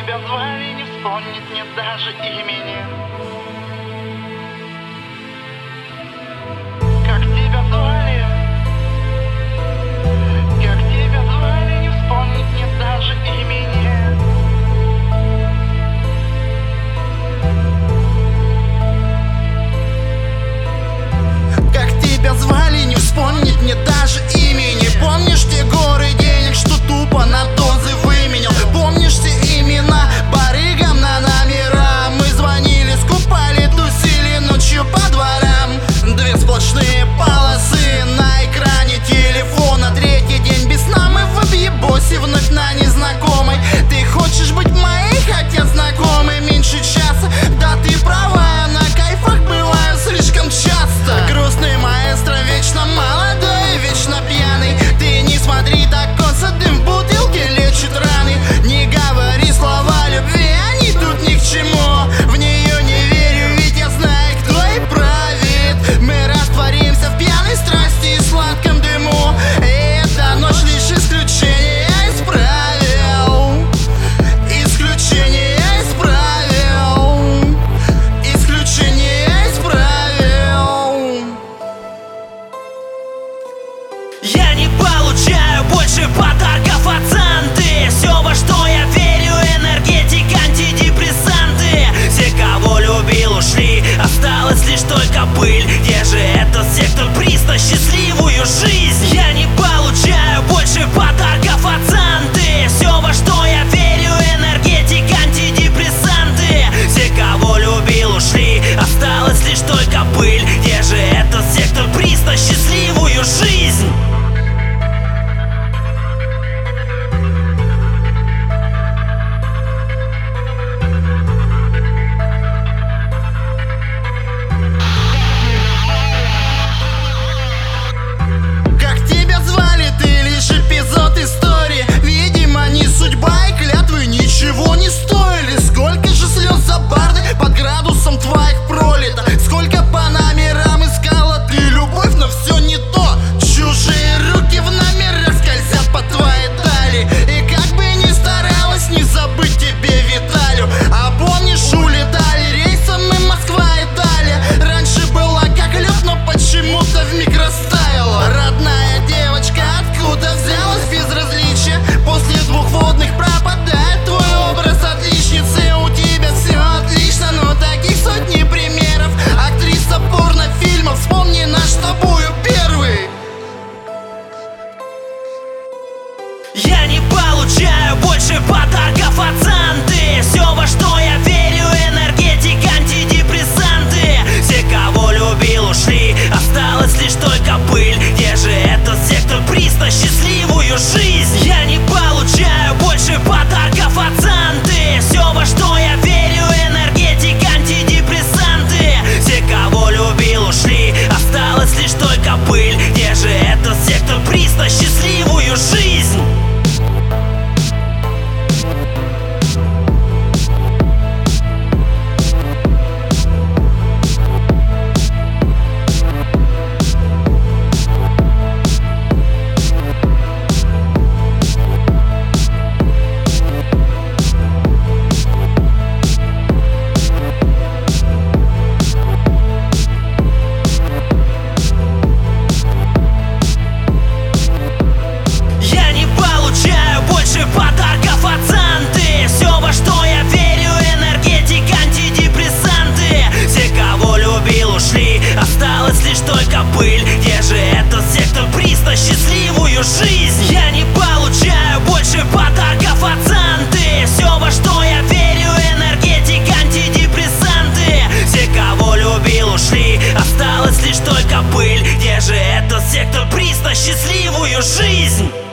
тебя звали, не вспомнить нет даже имени. Как тебя звали? Как тебя звали, не вспомнить нет даже имени. Как тебя звали, не вспомнить мне даже имени. Помнишь те горы денег, что тупо на дозы выменял? Помнишь те имена барыгам на номера? Мы звонили, скупали, тусили ночью по дворам. Две сплошные полосы на экране телефона. Третий день без сна, мы в объебосе вновь на незнакомой. Ты хочешь быть моей, хотя знакомой меньше часа? Да ты права, я на кайфах бываю слишком часто. Грустный маэстро, вечно молодой, вечно пьяный. Ты не смотри так косо, дым в бутылке лечит раны. Не говори слова любви, они тут ни к чему. В нее не верю, ведь я знаю, кто и правит. Мы растворимся в пьяной страсти и сладком дыму. И эта ночь лишь исключение я исправил. Исключение я исправил. Исключение я исправил. Я не получаю больше подарков от Санты. Все, во что я верю, энергетик, антидепрессанты. Все, кого любил, ушли, осталась лишь только пыль. Где же этот сектор приз на счастливую жизнь? Я не получаю больше подарков от Санты. Все, во что я верю, энергетик, антидепрессанты. Все, кого любил, ушли, осталась лишь только пыль. Где же этот сектор приз на счастливую жизнь? Как тебя звали, ты лишь эпизод истории. Видимо, не судьба и клятвы ничего не стоили. Сколько же слез за барды под градусом твоих пролито. Сколько по номерам искала ты любовь, но все не то. Чужие руки в номерах скользят по твоей талии. И как бы ни старалась, не забыть тебе Виталю. А помнишь, улетали рейсом мы Москва-Италия. Раньше была как лед, но почему-то вмиг растаяла. Родная девочка, откуда взялась безразличие? После двух водных пропадает твой образ отличницы. У тебя все отлично, но таких сотни примеров. Актриса порнофильмов, вспомни наш с тобою первый. Я не получаю больше подарков от Санты. Все, во что я верю, энергетик, антидепрессанты. Все, кого любил, ушли, осталась лишь только пыль. Где же этот сектор приз на счастливую жизнь? Я не получаю больше подарков от Санты. Все, во что я верю, энергетик, антидепрессанты. Все, кого любил, ушли, осталась лишь только пыль. Где же этот сектор приз на счастливую жизнь? Я не получаю больше подарков от Санты. Все, во что я верю, энергетик, антидепрессанты. Все, кого любил, ушли, осталась лишь только пыль. Где же этот сектор приз на счастливую жизнь? Я не получаю больше подарков от Санты. Все, во что я верю, энергетик, антидепрессанты. Все, кого любил, ушли, осталась лишь только пыль. Где же этот сектор приз на счастливую жизнь?